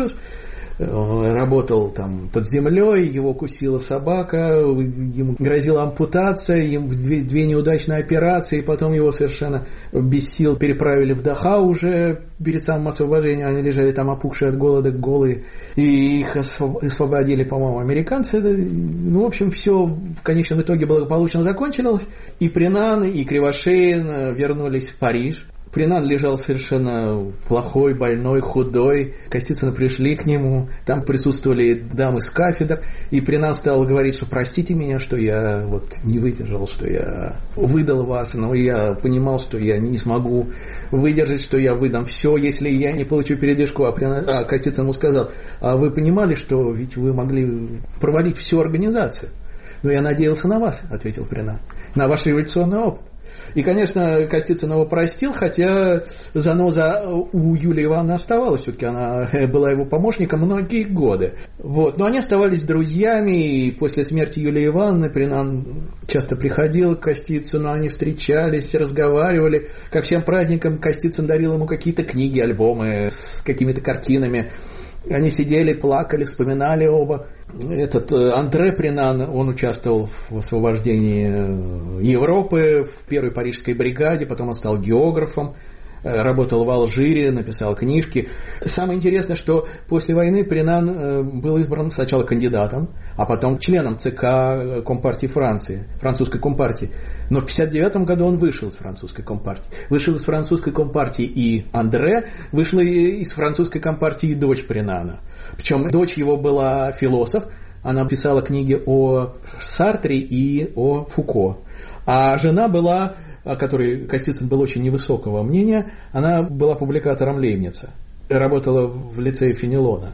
Он работал там под землей, его кусила собака, ему грозила ампутация, ему две неудачные операции, и потом его совершенно без сил переправили в Дахау уже перед самым освобождением. Они лежали там опухшие от голода, голые, и их освободили, по-моему, американцы. Ну, в общем, все в конечном итоге благополучно закончилось, и Принан, и Кривошеин вернулись в Париж. Принан лежал совершенно плохой, больной, худой. Костицыны пришли к нему, там присутствовали дамы с кафедр, и Принан стал говорить, что простите меня, что я не выдержал, что я выдал вас, но я понимал, что я не смогу выдержать, что я выдам все, если я не получу передышку. А Костицын ему сказал, а вы понимали, что ведь вы могли провалить всю организацию? Но я надеялся на вас, ответил Принан, на ваш революционный опыт. И, конечно, Костицын его простил, хотя заноза у Юлии Ивановны оставалась, все-таки она была его помощником многие годы. Но они оставались друзьями, и после смерти Юлии Ивановны Принан часто приходил к Костицыну, они встречались, разговаривали. Ко всем праздникам Костицын дарил ему какие-то книги, альбомы с какими-то картинами. Они сидели, плакали, вспоминали оба. Андре Принан, он участвовал в освобождении Европы в первой парижской бригаде, потом он стал географом работал в Алжире, написал книжки. Самое интересное, что после войны Пренан был избран сначала кандидатом, а потом членом ЦК Компартии Франции, французской Компартии. Но в 1959 году он вышел из французской Компартии. Вышел из французской Компартии и Андре, вышла из французской Компартии и дочь Пренана. Причем дочь его была философ, она писала книги о Сартре и о Фуко. А жена была, о которой Костицын был очень невысокого мнения, она была публикатором Лейбница, работала в лицее Фенелона.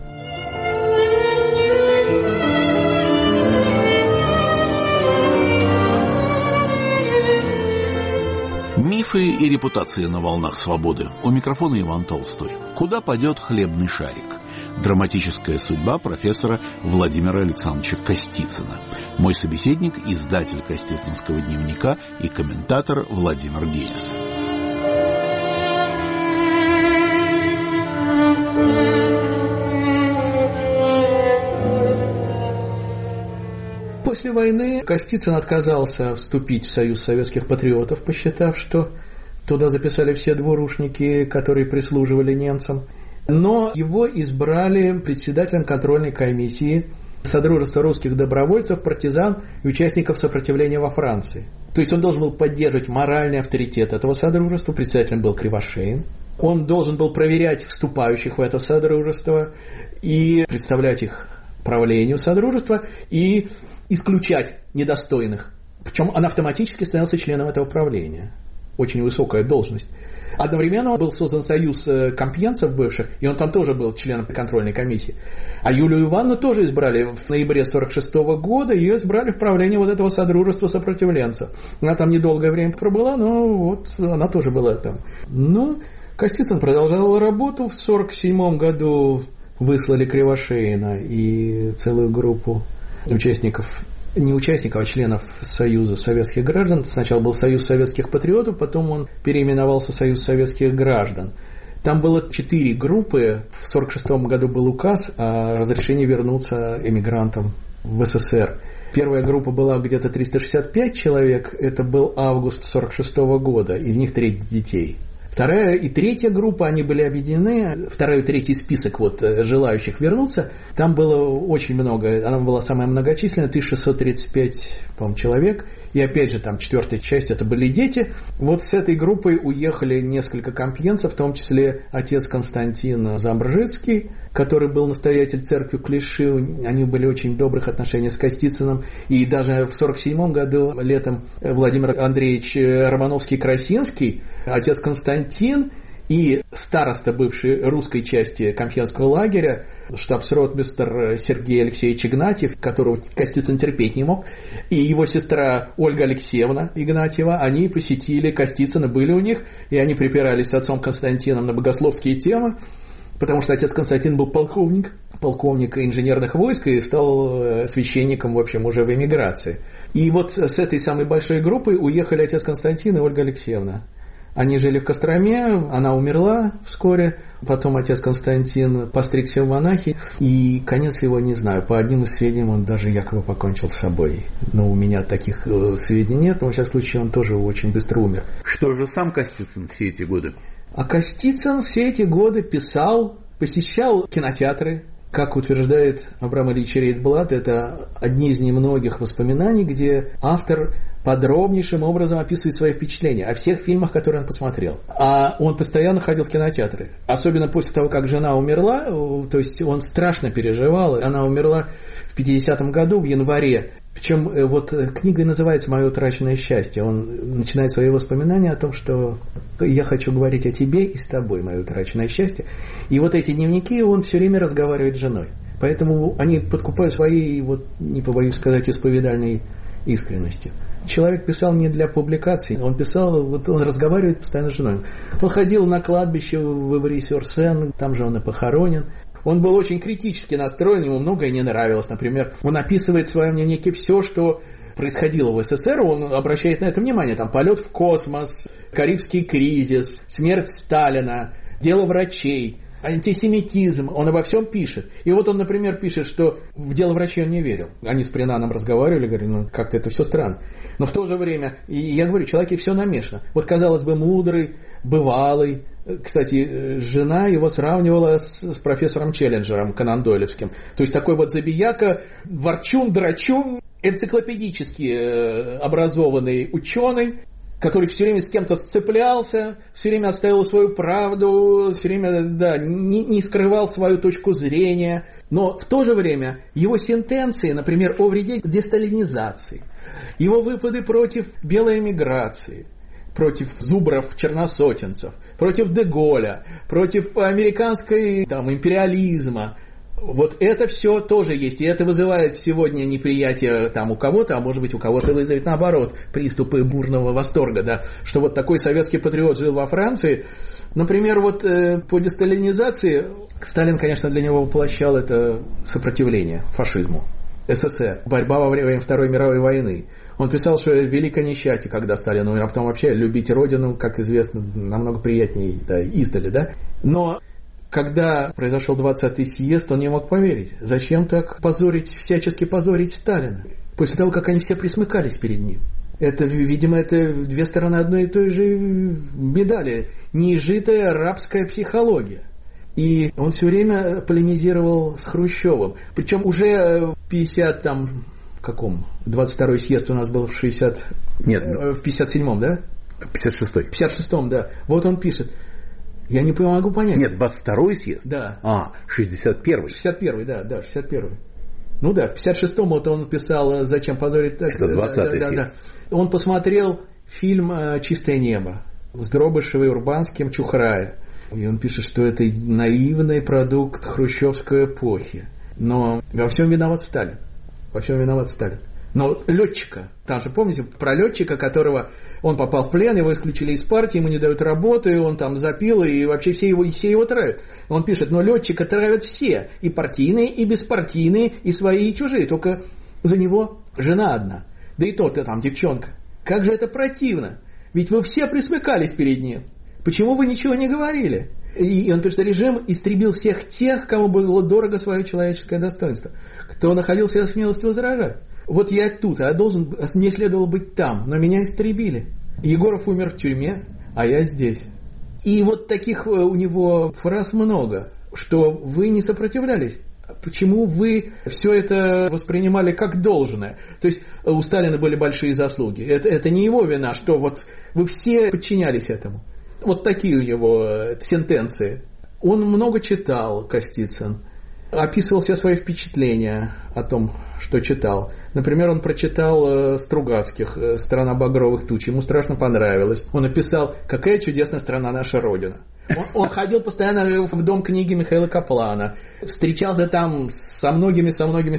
Мифы и репутации на волнах свободы. У микрофона Иван Толстой. Куда падет хлебный шарик? Драматическая судьба профессора Владимира Александровича Костицына. Мой собеседник – издатель Костицынского дневника и комментатор Владимир Гейс. После войны Костицын отказался вступить в Союз советских патриотов, посчитав, что туда записали все двурушники, которые прислуживали немцам. Но его избрали председателем контрольной комиссии Содружества русских добровольцев, партизан и участников сопротивления во Франции. То есть он должен был поддерживать моральный авторитет этого содружества, председателем был Кривошеин. Он должен был проверять вступающих в это содружество и представлять их правлению содружества и исключать недостойных. Причем он автоматически становился членом этого правления. Очень высокая должность. Одновременно был создан союз компьенцев бывших, и он там тоже был членом контрольной комиссии. А Юлию Ивановну тоже избрали в ноябре 1946 года, ее избрали в правление вот этого содружества сопротивленцев. Она там недолгое время пробыла, но вот она тоже была там. Ну, Костицын продолжал работу. В 1947 году выслали Кривошеина и целую группу участников, не участников, а членов Союза советских граждан. Сначала был Союз советских патриотов, потом он переименовался Союз советских граждан. Там было 4 группы. В 1946 году был указ о разрешении вернуться эмигрантам в СССР. Первая группа была где-то 365 человек, это был август 1946 года, из них 3 детей. Вторая и третья группа, они были объединены. Второй и третий список вот желающих вернуться, там было очень много, она была самая многочисленная, 1635, по-моему, человек. И опять же, там 4-я часть, это были дети. Вот с этой группой уехали несколько компьенцев, в том числе отец Константин Замбржицкий, который был настоятель церкви Клиши. Они были в очень добрых отношениях с Костицыным. И даже в 1947 году, летом, Владимир Андреевич Романовский-Красинский, отец Константин и староста бывшей русской части Компьенского лагеря, штабс-ротмистр Сергей Алексеевич Игнатьев, которого Костицын терпеть не мог, и его сестра Ольга Алексеевна Игнатьева, они посетили Костицына, были у них, и они припирались с отцом Константином на богословские темы, потому что отец Константин был полковник инженерных войск и стал священником, в общем, уже в эмиграции. И вот с этой самой большой группой уехали отец Константин и Ольга Алексеевна. Они жили в Костроме, она умерла вскоре, потом отец Константин постригся в монахи, и конец его не знаю. По одним из сведений он даже якобы покончил с собой. Но у меня таких сведений нет, но во всяком случае он тоже очень быстро умер. Что же сам Костицын все эти годы? А Костицын все эти годы писал, посещал кинотеатры. Как утверждает Абрам Ильич Рейхсблат, это одни из немногих воспоминаний, где автор подробнейшим образом описывает свои впечатления о всех фильмах, которые он посмотрел. А он постоянно ходил в кинотеатры. Особенно после того, как жена умерла, то есть он страшно переживал. Она умерла в 50-м году, в январе. Причем вот книга называется «Мое утраченное счастье». Он начинает свои воспоминания о том, что я хочу говорить о тебе и с тобой, мое утраченное счастье. И вот эти дневники он все время разговаривает с женой. Поэтому они подкупают своей, вот не побоюсь сказать, исповедальной искренностью. Человек писал не для публикаций, он писал, вот он разговаривает постоянно с женой. Он ходил на кладбище в Ивry-сюр-Сен, там же он и похоронен. Он был очень критически настроен, ему многое не нравилось. Например, он описывает в своем дневнике все, что происходило в СССР, он обращает на это внимание. Там полет в космос, Карибский кризис, смерть Сталина, дело врачей, антисемитизм, он обо всем пишет. И вот он, например, пишет, что в дело врачей он не верил. Они с Пренаном разговаривали, говорили, ну как-то это все странно. Но в то же время, и я говорю, в человеке все намешано. Вот, казалось бы, мудрый, бывалый, Кстати, жена его сравнивала с профессором Челленджером, Конан Дойлевским. То есть такой вот забияка, ворчун, драчун, энциклопедически образованный ученый, который все время с кем-то сцеплялся, все время отстаивал свою правду, все время не скрывал свою точку зрения. Но в то же время его сентенции, например, о вреде десталинизации, его выпады против белой эмиграции, против зубров-черносотенцев, против Де-Голля, против американской империализма. Вот это все тоже есть, и это вызывает сегодня неприятие у кого-то, а может быть у кого-то вызовет наоборот приступы бурного восторга, да, что вот такой советский патриот жил во Франции. Например, вот по десталинизации Сталин, конечно, для него воплощал это сопротивление фашизму, СССР, борьба во время Второй мировой войны. Он писал, что великое несчастье, когда Сталин умер, а потом вообще любить родину, как известно, намного приятнее издали, да. Но когда произошел 20-й съезд, он не мог поверить. Зачем так всячески позорить Сталина? После того, как они все присмыкались перед ним. Это, видимо, это две стороны одной и той же медали. Неизжитая рабская психология. И он все время полемизировал с Хрущевым. Причем уже в 22-й съезд у нас был в 57-м, да? В 56-й. В 56-м, да. Вот он пишет. Я не могу понять. Нет, 22-й съезд? Да. 61-й. 61-й, да, 61-й. Ну да, в 56-м вот он писал «Зачем позорить...» Это 20-й съезд. Да. Он посмотрел фильм «Чистое небо» с Дробышевой, Урбанским, Чухрая. И он пишет, что это наивный продукт хрущевской эпохи. Но во всем виноват Сталин. Но летчика, там же, помните, про летчика, которого он попал в плен, его исключили из партии, ему не дают работы, он там запил, и вообще все его травят. Он пишет, но летчика травят все, и партийные, и беспартийные, и свои, и чужие, только за него жена одна, да и то-то там девчонка. Как же это противно, ведь вы все присмыкались перед ним, почему вы ничего не говорили? И он пишет, режим истребил всех тех, кому было дорого свое человеческое достоинство, кто находил в себе смелость возражать. Вот я тут, мне следовало быть там, но меня истребили. Егоров умер в тюрьме, а я здесь. И вот таких у него фраз много, что вы не сопротивлялись. Почему вы все это воспринимали как должное? То есть у Сталина были большие заслуги. Это не его вина, что вот вы все подчинялись этому. Вот такие у него сентенции. Он много читал, Костицын. Описывал все свои впечатления о том, что читал. Например, он прочитал Стругацких «Страна багровых туч». Ему страшно понравилось. Он написал «Какая чудесная страна наша Родина». Он ходил постоянно в дом книги Михаила Каплана. Встречался там со многими.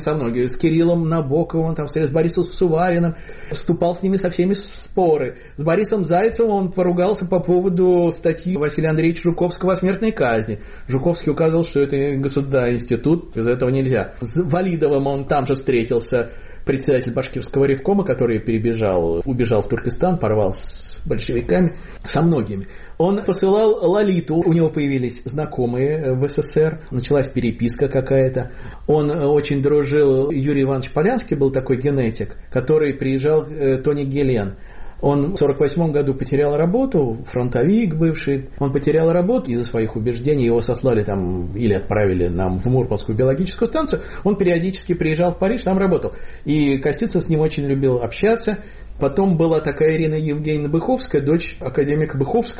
С Кириллом Набоковым, с Борисом Сувариным. Вступал с ними со всеми в споры. С Борисом Зайцевым он поругался по поводу статьи Василия Андреевича Жуковского о смертной казни. Жуковский указывал, что это государственный институт, без этого нельзя. С Валидовым он там же встретился, председатель башкирского ревкома, который убежал в Туркестан, порвал с большевиками, со многими. Он посылал Лолиту, у него появились знакомые в СССР, началась переписка какая-то. Он очень дружил, Юрий Иванович Полянский был такой генетик, который приезжал, Тони Гелен. Он в 1948 году потерял работу, фронтовик бывший, он потерял работу из-за своих убеждений, его сослали там или отправили нам в Мурманскую биологическую станцию, он периодически приезжал в Париж, там работал. И Костицын с ним очень любил общаться. Потом была такая Ирина Евгеньевна Быховская, дочь академика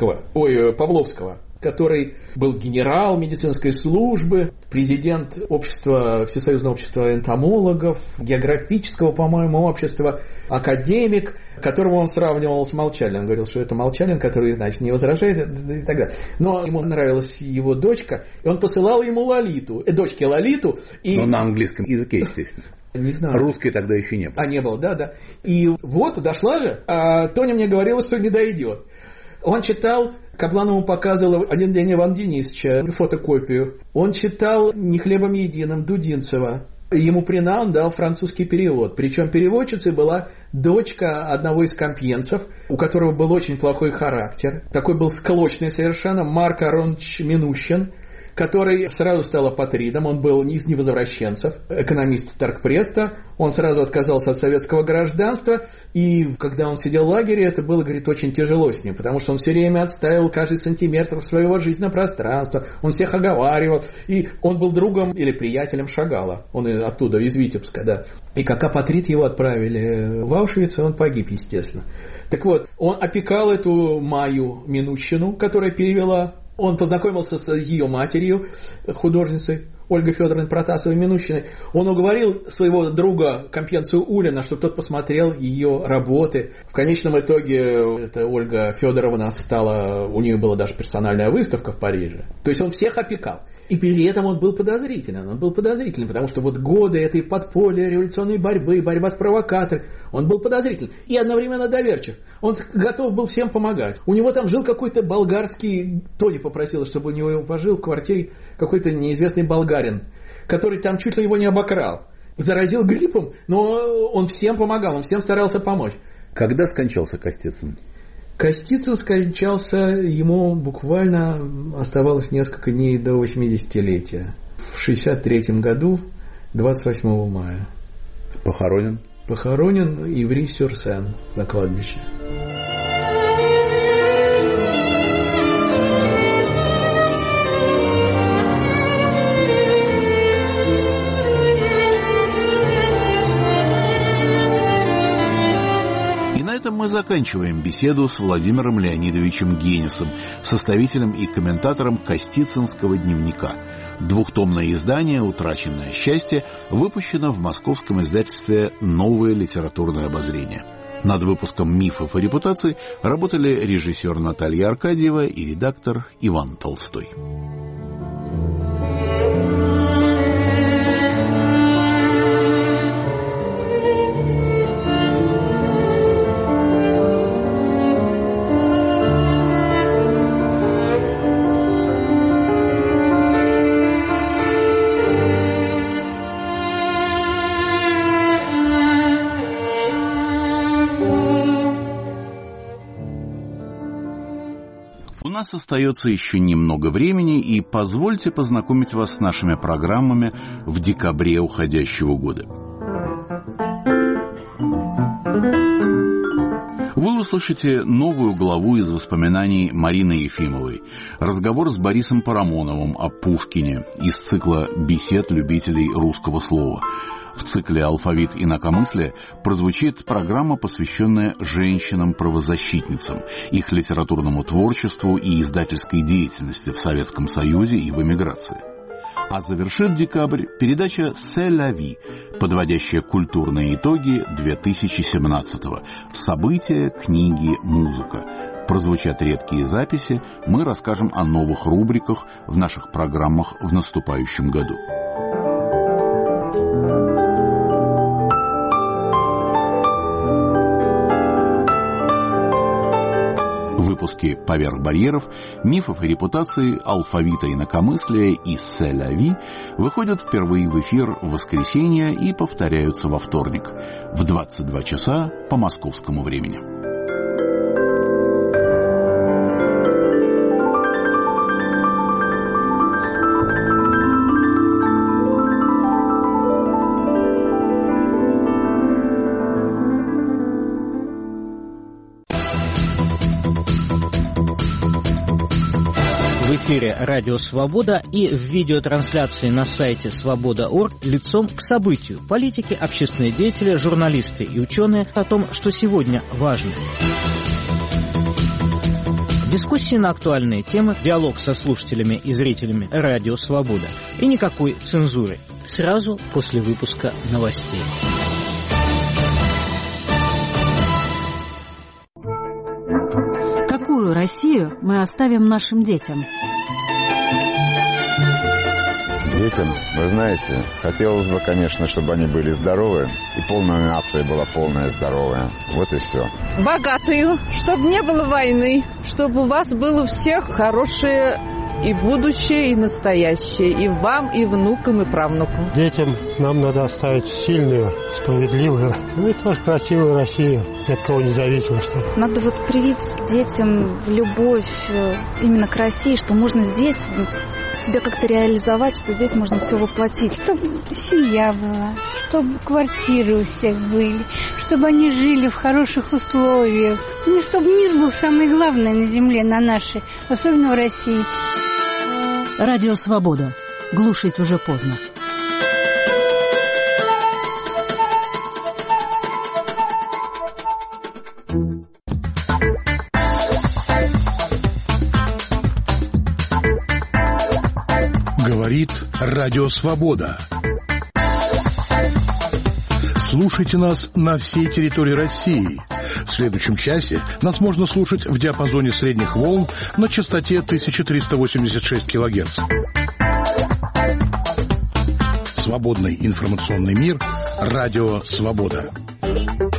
Павловского, который был генерал медицинской службы, президент Всесоюзного общества энтомологов, географического, по-моему, общества, академик, которого он сравнивал с Молчалиным. Он говорил, что это Молчалин, который, значит, не возражает и так далее. Но ему нравилась его дочка, и он посылал ему дочке Лолиту. Но на английском языке, естественно. Не знаю. Русской тогда еще не было. Не было, да. И вот, дошла же, а Тоня мне говорила, что не дойдет. Он читал, Капланову показывал один день Ивана Денисовича, фотокопию. Он читал «Не хлебом единым» Дудинцева. Ему Принан дал французский перевод. Причем переводчицей была дочка одного из компьенцев, у которого был очень плохой характер. Такой был склочный совершенно, Марк Аронович Минущин. который сразу стал апатридом, он был из невозвращенцев, экономист Торгпреста, он сразу отказался от советского гражданства, и когда он сидел в лагере, это было, говорит, очень тяжело с ним, потому что он все время отстаивал каждый сантиметр своего жизненного пространства, он всех оговаривал, и он был другом или приятелем Шагала, он оттуда, из Витебска, да. И как апатрид его отправили в Аушвиц, и он погиб, естественно. Так вот, он опекал эту Майю Минущину, которая перевела. Он познакомился с ее матерью, художницей Ольгой Федоровной Протасовой-Минущиной. Он уговорил своего друга Компенцию Улина, чтобы тот посмотрел ее работы. В конечном итоге эта Ольга Федоровна стала, у нее была даже персональная выставка в Париже. То есть он всех опекал. И при этом он был подозрителен, потому что вот годы этой подполья, революционной борьбы, борьба с провокаторами, он был подозрителен и одновременно доверчив. Он готов был всем помогать. У него там жил какой-то болгарский, Тони попросила, чтобы у него пожил в квартире какой-то неизвестный болгарин, который там чуть ли его не обокрал. Заразил гриппом, но он всем помогал, он всем старался помочь. Когда скончался Костицын? Костицын скончался, ему буквально оставалось несколько дней до 80-летия. В 1963 году, 28 мая. Похоронен? Похоронен Иври-сюр-Сен на кладбище. Мы заканчиваем беседу с Владимиром Леонидовичем Генисом, составителем и комментатором Костицынского дневника. Двухтомное издание «Утраченное счастье» выпущено в московском издательстве «Новое литературное обозрение». Над выпуском «Мифов и репутаций» работали режиссер Наталья Аркадьева и редактор Иван Толстой. У нас остается еще немного времени, и позвольте познакомить вас с нашими программами в декабре уходящего года. Вы услышите новую главу из воспоминаний Марины Ефимовой, разговор с Борисом Парамоновым о Пушкине из цикла «Бесед любителей русского слова». В цикле «Алфавит инакомыслия» прозвучит программа, посвященная женщинам-правозащитницам, их литературному творчеству и издательской деятельности в Советском Союзе и в эмиграции. А завершит декабрь передача «C'est la vie», подводящая культурные итоги 2017-го. События, книги, музыка. Прозвучат редкие записи, мы расскажем о новых рубриках в наших программах в наступающем году. Выпуски «Поверх барьеров», «Мифов и репутаций», «Алфавита инакомыслия» и «C'est la vie» выходят впервые в эфир в воскресенье и повторяются во вторник в 22 часа по московскому времени. В эфире «Радио Свобода» и в видеотрансляции на сайте свобода.орг лицом к событию. Политики, общественные деятели, журналисты и ученые о том, что сегодня важно. Дискуссии на актуальные темы, диалог со слушателями и зрителями «Радио Свобода». И никакой цензуры. Сразу после выпуска новостей. Какую Россию мы оставим нашим детям? Детям, вы знаете, хотелось бы, конечно, чтобы они были здоровы, и полная нация была полная здоровая. Вот и все. Богатую, чтобы не было войны, чтобы у вас было у всех хорошее и будущее, и настоящее, и вам, и внукам, и правнукам. Детям нам надо оставить сильную, справедливую, ну и тоже красивую Россию, ни от кого не зависимо. Надо вот привить детям любовь именно к России, что можно здесь себя как-то реализовать, что здесь можно все воплотить. Чтобы семья была, чтобы квартиры у всех были, чтобы они жили в хороших условиях. Ну, чтобы мир был самое главное на земле, на нашей, особенно в России. Радио «Свобода». Глушить уже поздно. Говорит Радио Свобода. Слушайте нас на всей территории России. В следующем часе нас можно слушать в диапазоне средних волн на частоте 1386 кГц. Свободный информационный мир. Радио Свобода.